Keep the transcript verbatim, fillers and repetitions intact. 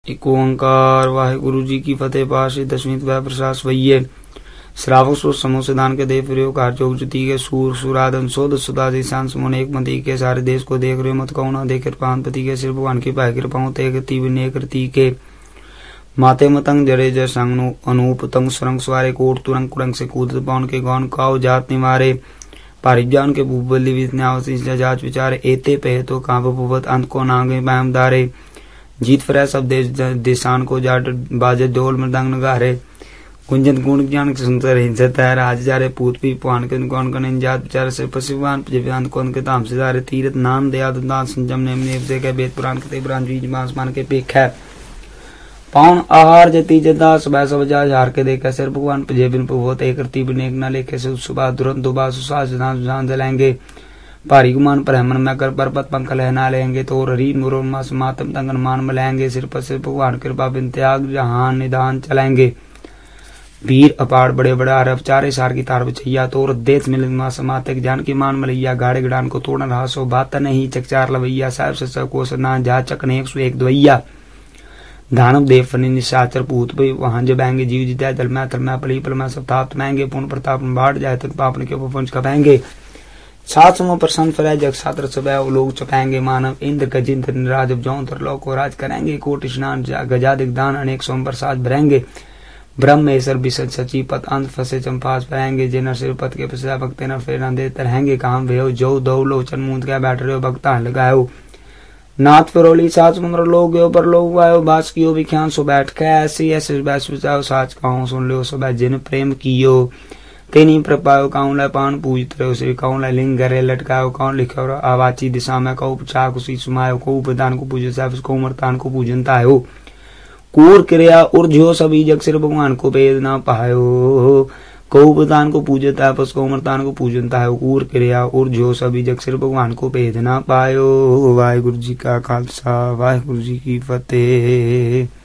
एक ओंकार वाहिगुरु जी की फतेह पाशी दसवीं वह प्रशास वैये श्रावक सो समूह सिद्धान के देव प्रयोग कार्योग जुती के सूर सुरादन सोद सुदा दिशान सुमन एक मती के सारे देश को देख रहे मत कौन देख कृपान पति के सिर भगवान की पाय कृपाओं ते गति विनय कृति के माते मतंग जड़े जय संग अनूप तंग सुरंग स्वारे कोट तुरंग कुरंग से कूद पवन के गौन काव जात निवारे पारिजान के भूबली विज्ञावशीष जाच विचारे एते पह तो कांप भुवत अंत को नागे बैम दारे जीत फरे सब देश देशान को जाट बाजे ढोल मृदंग नगारे कुंजन गुण ज्ञान सुंदर हिंसत है राज जारे पूत भी पान के कौन कन जात विचार से पशुवान जीवान कौन के ताम से जारे तीरथ नाम दया दान संजम नेम नेम से के वेद पुराण के पुराण जी मास मान के पेख है पौन आहार जति जदा सुबह सब जा हार के देखे सिर भगवान पजे बिन बहुत एक रति बिन एक न लेखे से सुबह तुरंत दुबा सुसाज जान जलाएंगे भारी गुमान पर हेमन में कर पर्वत पंख लहना लेंगे तो री मुरो मास मातम तंगन मान मलेंगे सिर पर सिर भगवान कृपा बिन त्याग जहान निदान चलेंगे वीर अपार बड़े बड़ा अरब चारे सार की तार बचैया तोर देश मिल मास मातक जान की मान मलैया गाड़े गडान को तोड़न रहा बात नहीं चकचार लवैया साहब से सब को सना जा चकने एक सौ एक दवैया दानव देव फनी निशाचर पूत पे वहां जब आएंगे जीव जीता दल में थल में पली पल में सब ताप तमाएंगे पूर्ण प्रताप बाढ़ जाए तक पापन के पंच कपाएंगे सात समो प्रसन्न फरे जग सात्र सब लोग चपाएंगे मानव इंद्र गजिंद्र राज जौन लोक को राज करेंगे कोट स्नान गजादिक दान अनेक सोम प्रसाद भरेंगे ब्रह्मेश्वर विशद सची पत अंत फसे चंपास पाएंगे जिन सिर पत के पिछला भक्ते न फेर न देते रहेंगे काम वे जो दो लोचन मूंद क्या बैठ रहे हो भक्ता लगाओ नाथ फिरोली सात समुद्र लोग पर लोग आयो बास कियो विख्यान सो बैठ के ऐसी ऐसे बैस जाओ साच कहूं सुन लो सो बै जिन प्रेम कियो तेनी प्रपायो काउन ला पान पूजत रहो श्री काउन ला लिंग गरे लटकायो कौन लिखो आवाची दिशा में कौ पुछा कुसी सुमायो को प्रदान को पूजन साहब को मरतान को पूजनता है कूर क्रिया उर्जो सभी जग सिर भगवान को भेद ना पायो कौ प्रदान को पूजता है पस को मरतान को पूजनता है कूर क्रिया उर्जो सभी जग सिर भगवान को भेद ना पायो वाहिगुरु जी का खालसा वाहिगुरु जी की फतेह।